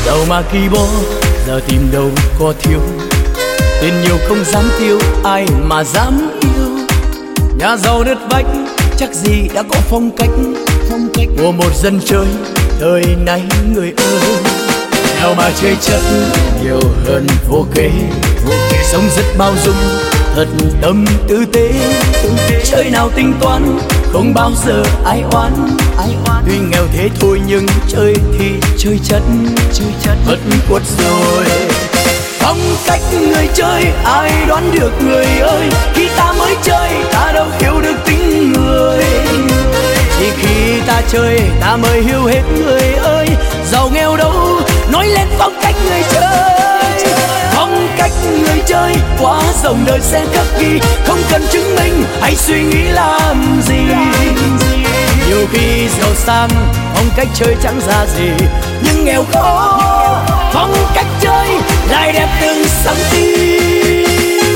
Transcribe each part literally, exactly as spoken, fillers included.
Giàu mà kỳ bỏ giờ tìm đâu có thiếu, tiền nhiều không dám tiêu, ai mà dám yêu. Nhà giàu đất vách chắc gì đã có phong cách, phong cách của một dân chơi thời nay người ơi. Nghèo mà chơi chất nhiều hơn vô kể, sống rất bao dung thật tâm tư tế. Chơi nào tính toán không bao giờ ai oán, tuy nghèo thế thôi nhưng chơi thì chơi chất, bất khuất rồi. Phong cách người chơi ai đoán được người ơi, khi ta mới chơi ta đâu hiểu được tính người. Chỉ khi ta chơi ta mới hiểu hết người ơi, giàu nghèo đâu nói lên phong cách người chơi. Phong cách người chơi quá rộng đời sẽ khắc ghi, không cần chứng minh hay suy nghĩ làm gì. Nhiều khi giàu sang phong cách chơi chẳng ra gì, nhưng nghèo khó phong cách chơi lại đẹp từng sáng tin.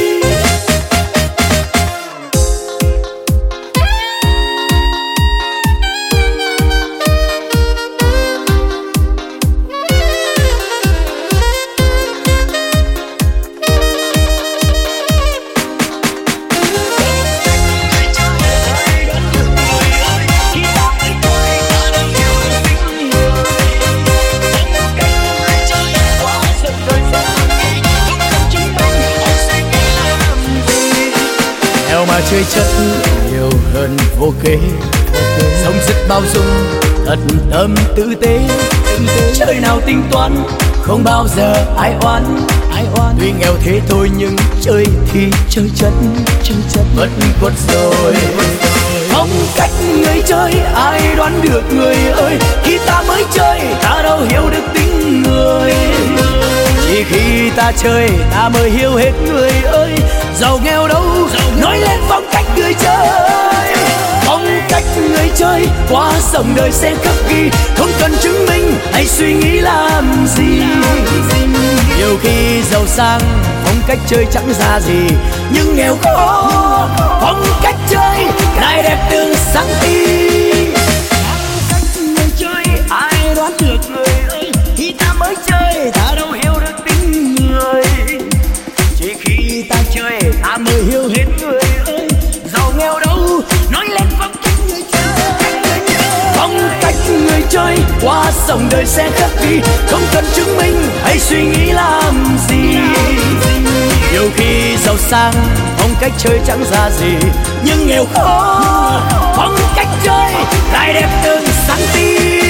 Chơi chất nhiều hơn vô kể, sống rất bao dung thật tâm tư tế. Chơi nào tính toán không bao giờ ai oán, tuy nghèo thế thôi nhưng chơi thì chơi chất, bất khuất rồi. Phong cách người chơi ai đoán được người ơi, khi ta mới chơi ta đâu hiểu được tính người. Chỉ khi ta chơi ta mới hiểu hết người ơi, giàu nghèo đâu nói lên phong cách người chơi. Phong cách người chơi quá rộng đời sẽ khắc ghi, không cần chứng minh hay suy nghĩ làm gì. Nhiều khi giàu sang phong cách chơi chẳng ra gì, nhưng nghèo khó phong cách chơi lại đẹp từng sáng tin. Phong cách người chơi ai đoán được người ơi, khi ta mới chơi ta đâu hiểu được tính người. Chỉ khi ta chơi ta mới hiểu hết người ơi, giàu nghèo đâu nói lên phong cách người chơi. Phong cách người chơi quá rộng đời sẽ khắc ghi, không cần chứng minh hay suy nghĩ làm gì. Nhiều khi giàu sang phong cách chơi chẳng ra gì, nhưng nghèo khó phong cách chơi lại đẹp từng sáng tin.